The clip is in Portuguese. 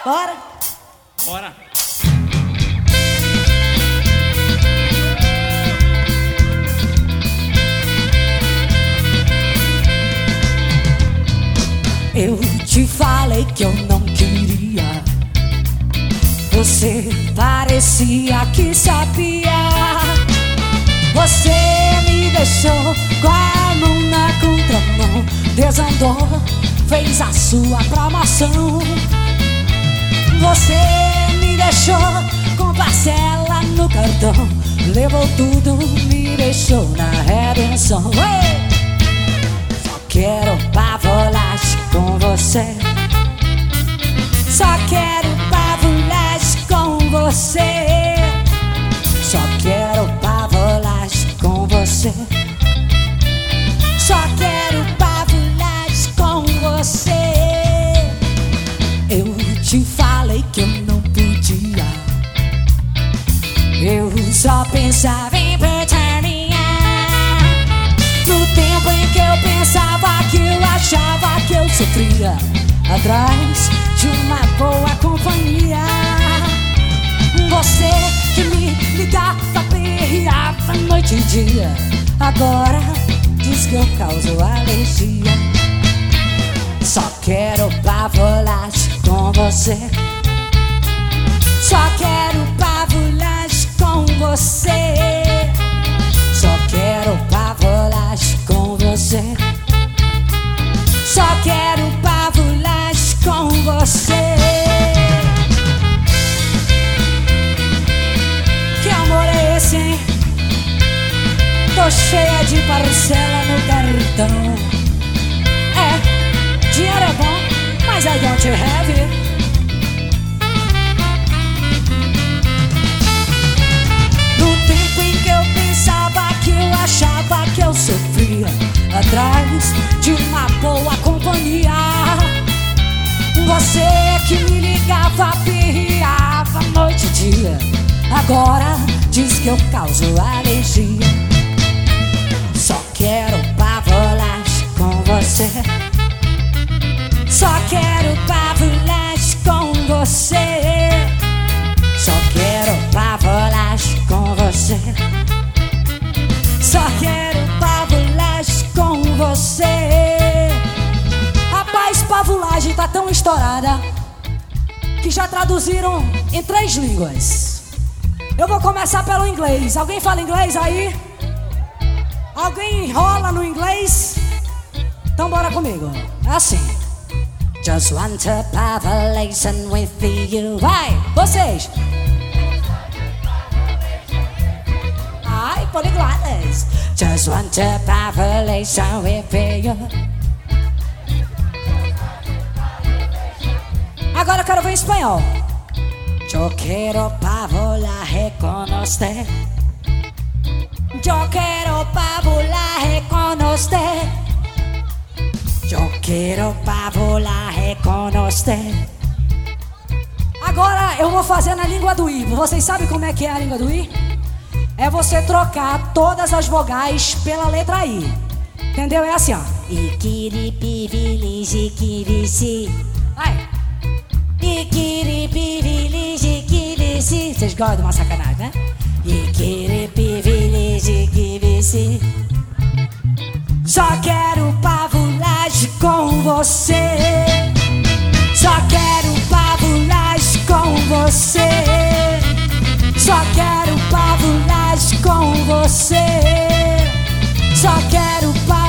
Bora. Bora. Eu te falei que eu não queria. Você parecia que sabia. Você me deixou com a mão na contramão. Desandou, fez a sua promoção. Você me deixou com parcela no cartão. Levou tudo, me deixou na redenção. Só quero pavolagem com você. Só quero pavolagem com você. Só quero pavolagem com você. Só quero pavolagem com você. Eu te falei que eu não podia. Eu só pensava em pretendinha. No tempo em que eu pensava, que eu achava que eu sofria, atrás de uma boa companhia. Você que me ligava, perreava noite e dia. Agora diz que eu causo alergia. Só quero pavolagem com você. Só quero pavolagem com você. Só quero pavolagem com você. Só quero pavolagem com você. Que amor é esse, hein? Tô cheia de parcela no cartão. É, dinheiro é bom, mas I don't have it. No tempo em que eu pensava, que eu achava que eu sofria, atrás de uma boa companhia. Você que me ligava, perreava noite e dia. Agora diz que eu causo alergia. Só quero pavolagem com você. Só quero pavolagem com você. Só quero pavolagem com você. Só quero pavolagem com você. Rapaz, pavulagem tá tão estourada que já traduziram em 3 línguas. Eu vou começar pelo inglês. Alguém fala inglês aí? Alguém enrola no inglês? Então bora comigo. É assim. Just want a pavolation with you. Vai, vocês. Ai, poliglotas. Just want a pavolation with you. Agora eu quero ver em espanhol. Yo quiero pavolaje con usted. Yo quiero pavolaje con usted. Yo quiero pavolaje con usted. Agora eu vou fazer na língua do I. Vocês sabem como é que é a língua do I? É você trocar todas as vogais pela letra I. Entendeu? É assim, ó. Vai. Vocês gostam de uma sacanagem, né? Só quero pavulagem com você. Só quero pavulagem com você. Só quero pavulagem com você. Só quero pavulagem.